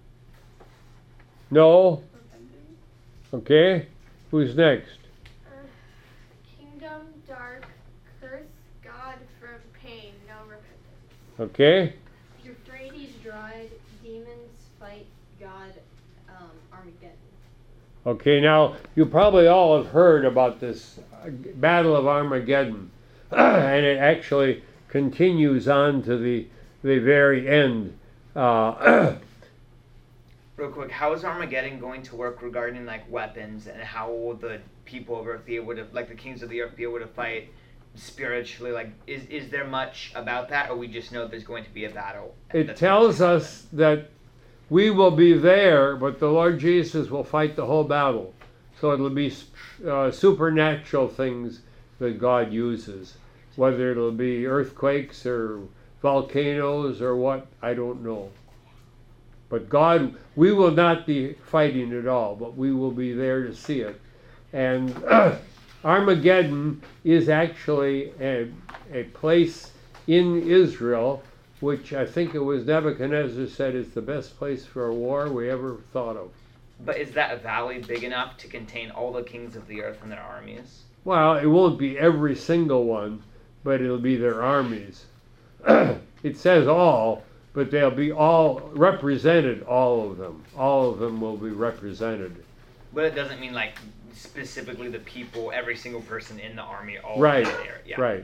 [SPEAKER 1] No.
[SPEAKER 8] Repentance.
[SPEAKER 1] Okay. Who's next?
[SPEAKER 2] Kingdom dark, curse God from pain, no repentance.
[SPEAKER 1] Okay.
[SPEAKER 2] Euphrates dried, demons fight God, um, Armageddon.
[SPEAKER 1] Okay. Now you probably all have heard about this Battle of Armageddon. And it actually continues on to the, the very end. Uh,
[SPEAKER 3] Real quick, how is Armageddon going to work regarding like weapons, and how will the people of Earth be able to, like the kings of the earth, be able to fight spiritually? Like, is is there much about that, or we just know there's going to be a battle?
[SPEAKER 1] It tells us that we will be there, but the Lord Jesus will fight the whole battle. So it'll be uh, supernatural things that God uses. Whether it'll be earthquakes or volcanoes or what, I don't know. But God, we will not be fighting at all, but we will be there to see it. And uh, Armageddon is actually a, a place in Israel, which I think it was Nebuchadnezzar said is the best place for a war we ever thought of.
[SPEAKER 3] But is that valley big enough to contain all the kings of the earth and their armies?
[SPEAKER 1] Well, it won't be every single one, but it'll be their armies. It says all, but they'll be all represented, all of them. All of them will be represented.
[SPEAKER 3] But it doesn't mean like specifically the people, every single person in the army, all
[SPEAKER 1] right,
[SPEAKER 3] there. Yeah.
[SPEAKER 1] Right.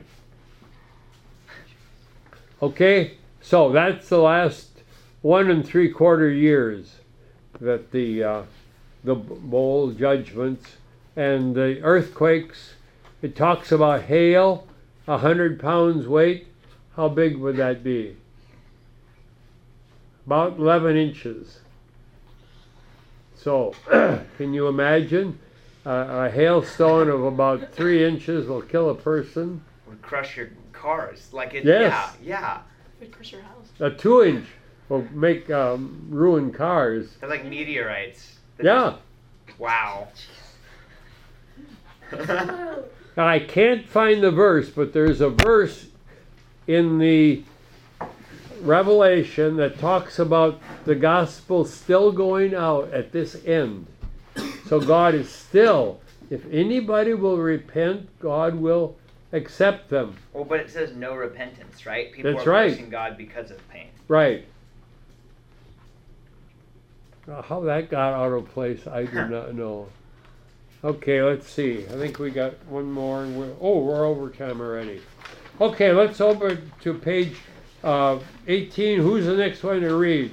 [SPEAKER 1] Okay, so that's the last one and three quarter years that the uh, the bowl judgments and the earthquakes. It talks about hail, a hundred pounds weight. How big would that be? About eleven inches. So, can you imagine? Uh, a hailstone of about three inches will kill a person.
[SPEAKER 3] Would crush your cars. Like it,
[SPEAKER 1] yes.
[SPEAKER 3] yeah, yeah.
[SPEAKER 10] Would crush your house.
[SPEAKER 1] A two inch will make, um, ruin cars.
[SPEAKER 3] They're like meteorites. They're
[SPEAKER 1] Yeah.
[SPEAKER 3] just- wow.
[SPEAKER 1] Now, I can't find the verse, but there's a verse in the Revelation that talks about the gospel still going out at this end. So God is still, if anybody will repent, God will accept them.
[SPEAKER 3] Well, but it says no repentance, right? People
[SPEAKER 1] That's
[SPEAKER 3] are
[SPEAKER 1] right.
[SPEAKER 3] cursing God because of pain.
[SPEAKER 1] Right. Now, how that got out of place, I do not know. Okay, let's see. I think we got one more. And we're, oh, we're over time already. Okay, let's open to page uh, eighteen. Who's the next one to read?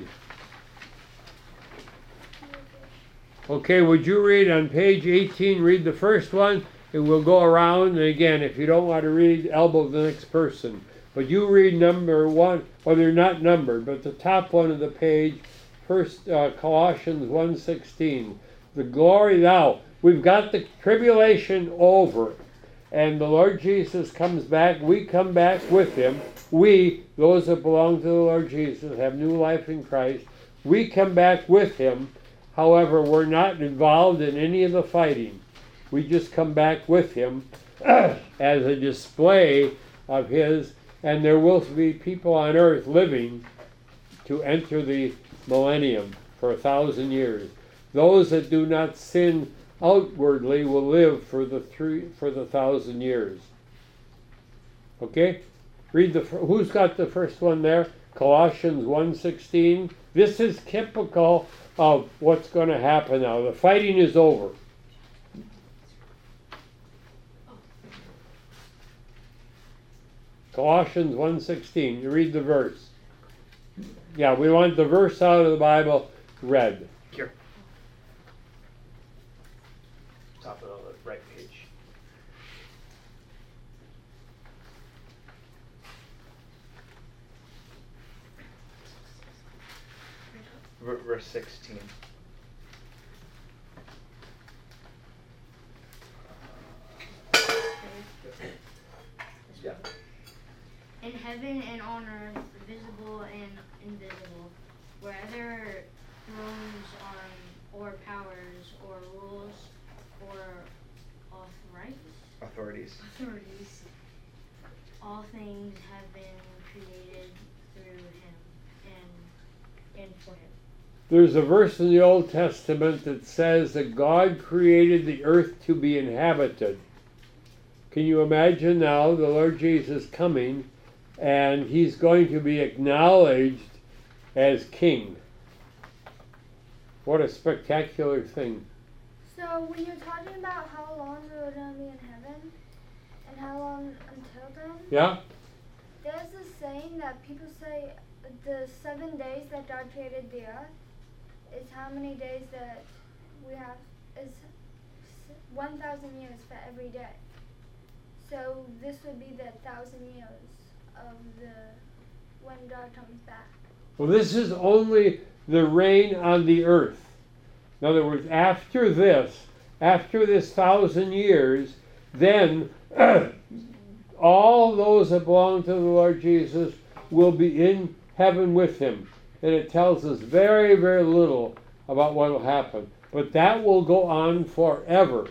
[SPEAKER 1] Okay, would you read on page eighteen? Read the first one, and we'll go around. And again, if you don't want to read, elbow the next person. But you read number one, well, they're not numbered, but the top one of the page, first uh, Colossians one sixteen. The glory now. We've got the tribulation over, and the Lord Jesus comes back. We come back with him. We, those that belong to the Lord Jesus, have new life in Christ. We come back with him. However, we're not involved in any of the fighting. We just come back with him as a display of his, and there will be people on earth living to enter the millennium for a thousand years. Those that do not sin outwardly will live for the three for the thousand years. Okay, read the who's got the first one there? Colossians one sixteen. This is typical of what's going to happen now. The fighting is over. Colossians one sixteen. You read the verse. Yeah, we want the verse out of the Bible read.
[SPEAKER 3] Here. Top of the right page. V- verse sixteen. Yeah.
[SPEAKER 11] In heaven and on earth, visible and invisible, whether thrones on, or powers, or rules, or authorities,
[SPEAKER 3] Authorities.
[SPEAKER 11] authorities, all things have been created through him and, and for him.
[SPEAKER 1] There's a verse in the Old Testament that says that God created the earth to be inhabited. Can you imagine now the Lord Jesus coming, and he's going to be acknowledged as king? What a spectacular thing.
[SPEAKER 7] So when you're talking about how long we're gonna be in heaven and how long until then,
[SPEAKER 1] Yeah?
[SPEAKER 7] there's this saying that people say the seven days that God created the earth is how many days that we have is one thousand years for every day. So this would be the thousand years of the when God comes back.
[SPEAKER 1] Well, this is only the reign on the earth. In other words, after this, after this thousand years, then all those that belong to the Lord Jesus will be in heaven with him. And it tells us very, very little about what will happen. But that will go on forever.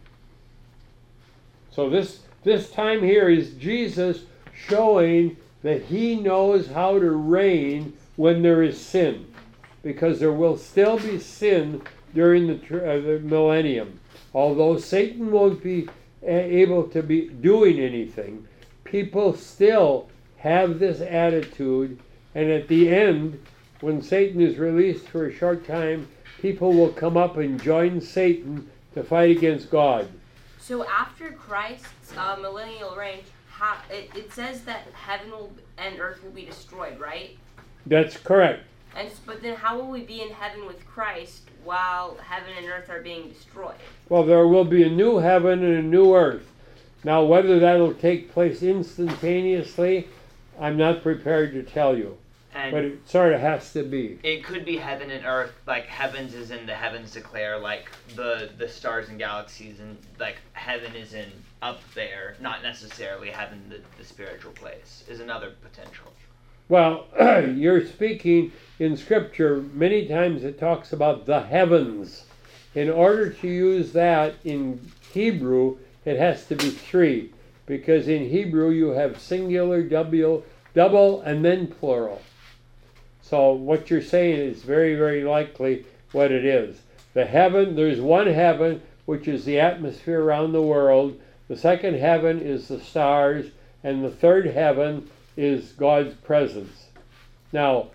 [SPEAKER 1] So this, this time here is Jesus showing that he knows how to reign when there is sin. Because there will still be sin during the, uh, the millennium. Although Satan won't be able to be doing anything, people still have this attitude, and at the end, when Satan is released for a short time, people will come up and join Satan to fight against God.
[SPEAKER 9] So after Christ's uh, millennial reign, how, it, it says that heaven will, and earth will be destroyed, right?
[SPEAKER 1] That's correct.
[SPEAKER 9] And but then how will we be in heaven with Christ while heaven and earth are being destroyed?
[SPEAKER 1] Well, there will be a new heaven and a new earth. Now, whether that'll take place instantaneously, I'm not prepared to tell you.
[SPEAKER 3] And
[SPEAKER 1] but it sort of has to be.
[SPEAKER 3] It could be heaven and earth, like heavens is in the heavens declare, like the the stars and galaxies, and like heaven is in up there, not necessarily heaven, the, the spiritual place, is another potential.
[SPEAKER 1] Well, you're speaking in Scripture, many times it talks about the heavens. In order to use that in Hebrew, it has to be three, because in Hebrew you have singular, double, double, and then plural. So what you're saying is very, very likely what it is. The heaven, there's one heaven, which is the atmosphere around the world. The second heaven is the stars, and the third heaven is God's presence. Now,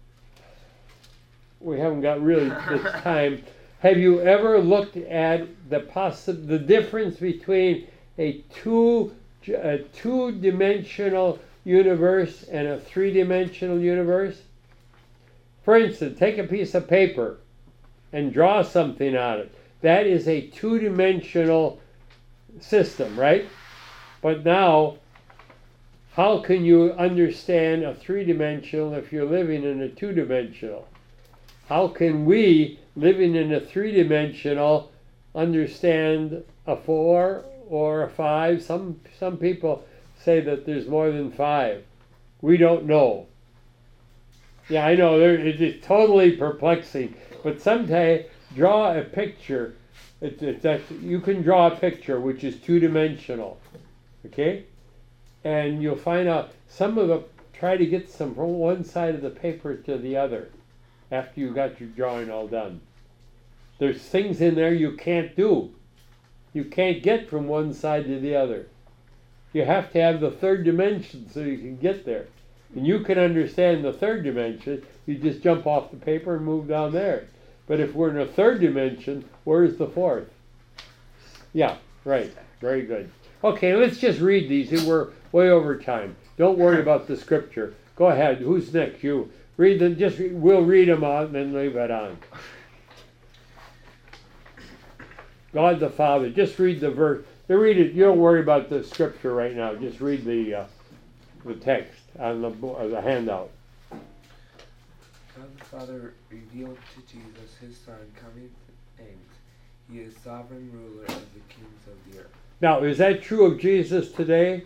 [SPEAKER 1] we haven't got really this time. Have you ever looked at the possi- the difference between a two a two-dimensional universe and a three-dimensional universe? For instance, take a piece of paper and draw something on it. That is a two-dimensional system, right? But now, how can you understand a three-dimensional if you're living in a two-dimensional? How can we, living in a three-dimensional, understand a four or a five? Some some people say that there's more than five. We don't know. Yeah, I know, it is totally perplexing. But someday, draw a picture. It, it, that, you can draw a picture which is two-dimensional. Okay? And you'll find out some of them try to get some from one side of the paper to the other after you got your drawing all done. There's things in there you can't do. You can't get from one side to the other. You have to have the third dimension so you can get there. And you can understand the third dimension, you just jump off the paper and move down there. But if we're in a third dimension, where's the fourth? Yeah, right. Very good. Okay, let's just read these. We're way over time. Don't worry about the scripture. Go ahead. Who's next? You. Read them. Just re- we'll read them out and then leave it on. God the Father. Just read the verse. You read it. You don't worry about the scripture right now. Just read the uh, the text on the uh, the handout.
[SPEAKER 12] God the Father revealed to Jesus his Son coming from things. He is sovereign ruler of the kings of the earth.
[SPEAKER 1] Now, is that true of Jesus today?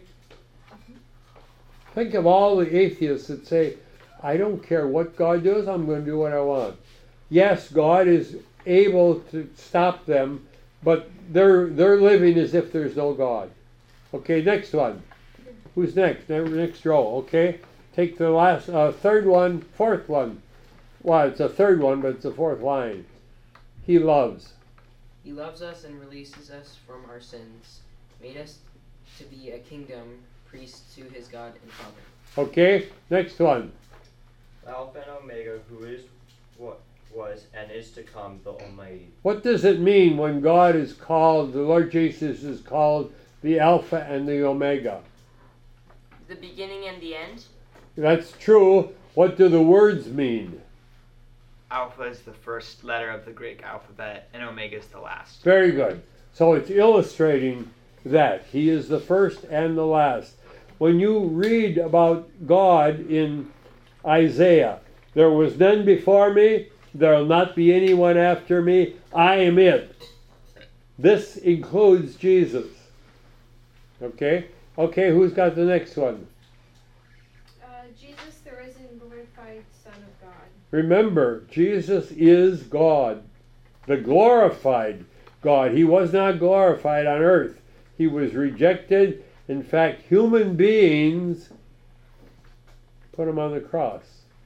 [SPEAKER 1] Think of all the atheists that say, I don't care what God does, I'm going to do what I want. Yes, God is able to stop them, but they're they're living as if there's no God. Okay, next one. Who's next? Next row, okay? Take the last, uh, third one, fourth one. Well, it's a third one, but it's the fourth line. He loves.
[SPEAKER 13] He loves us and releases us from our sins, made us to be a kingdom, priests to his God and Father.
[SPEAKER 1] Okay, next one.
[SPEAKER 14] Alpha and Omega, who is, what, was, and is to come, the Almighty.
[SPEAKER 1] What does it mean when God is called, the Lord Jesus is called the Alpha and the Omega?
[SPEAKER 9] The beginning and the end?
[SPEAKER 1] That's true. What do the words mean?
[SPEAKER 3] Alpha is the first letter of the Greek alphabet, and Omega is the last.
[SPEAKER 1] Very good. So it's illustrating that. He is the first and the last. When you read about God in Isaiah, there was none before me, there will not be anyone after me, I am it. This includes Jesus. Okay? Okay, who's got the next one?
[SPEAKER 2] Uh, Jesus, the risen, glorified Son of God.
[SPEAKER 1] Remember, Jesus is God, the glorified God. He was not glorified on earth. He was rejected. In fact, human beings put him on the cross.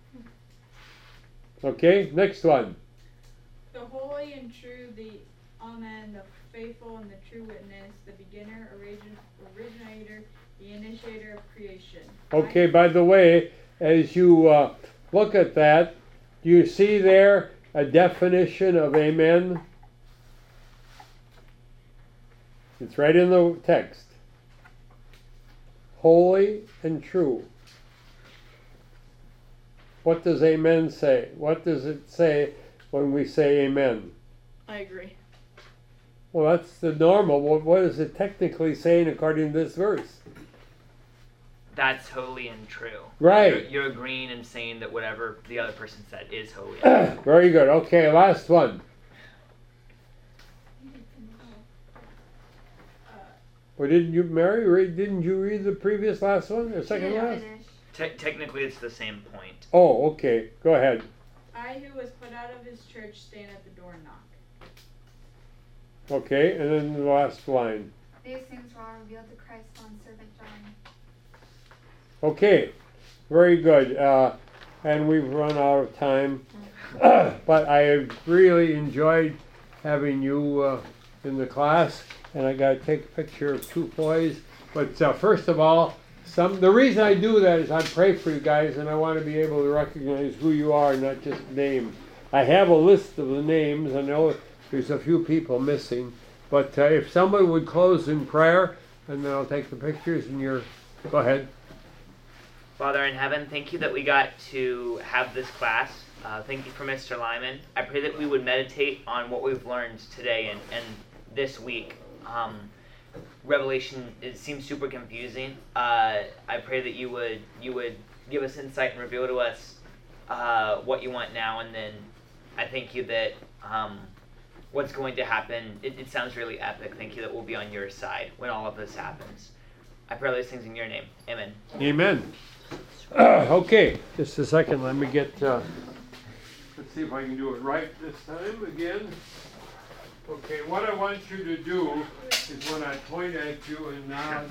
[SPEAKER 1] Okay, next one.
[SPEAKER 4] The holy and true, the Amen, the faithful and the true witness, the beginner, origin, originator, the initiator of creation.
[SPEAKER 1] Okay, by the way, as you uh, look at that, do you see there a definition of amen? It's right in the text. Holy and true. What does amen say? What does it say when we say amen?
[SPEAKER 10] I agree.
[SPEAKER 1] Well, that's the normal. What, what is it technically saying according to this verse?
[SPEAKER 3] That's holy and true.
[SPEAKER 1] Right.
[SPEAKER 3] You're, you're agreeing and saying that whatever the other person said is holy.
[SPEAKER 1] Very good. Okay, last one. Or didn't you, Mary, read, didn't you read the previous last one? Or second
[SPEAKER 5] Yeah,
[SPEAKER 1] last?
[SPEAKER 5] finish.
[SPEAKER 3] Te- technically, it's the same point.
[SPEAKER 1] Oh, okay. Go ahead.
[SPEAKER 4] I who was put out of his church stand at the door and knock.
[SPEAKER 1] Okay, and then the last line.
[SPEAKER 5] These things were all revealed to Christ's own servant John.
[SPEAKER 1] Okay, very good. Uh, and we've run out of time. But I have really enjoyed having you uh, in the class. And I got to take a picture of two boys. But uh, first of all, some the reason I do that is I pray for you guys, and I want to be able to recognize who you are, not just names. I have a list of the names. I know there's a few people missing. But uh, if someone would close in prayer, and then I'll take the pictures, and you're... Go ahead.
[SPEAKER 3] Father in heaven, thank you that we got to have this class. Uh, thank you for Mister Lyman. I pray that we would meditate on what we've learned today and, and this week. Um, Revelation, it seems super confusing. Uh, I pray that you would you would give us insight and reveal to us uh, what you want now, and then I thank you that um, what's going to happen, it, it sounds really epic. Thank you that we'll be on your side when all of this happens. I pray all these things in your name. Amen.
[SPEAKER 1] Amen. Uh, okay, just a second. Let me get, uh, let's see if I can do it right this time again. Okay, what I want you to do is when I point at you and nod.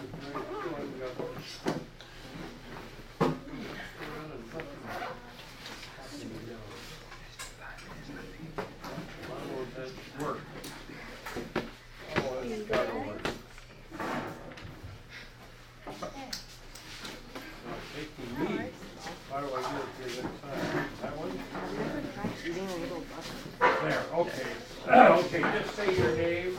[SPEAKER 1] Work. Oh, that's gotta work. Taking me. How do I do it here this time? That one? There, okay. Okay, just say your name.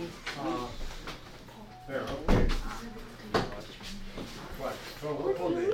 [SPEAKER 1] Uh, there, okay. What? So, hold it.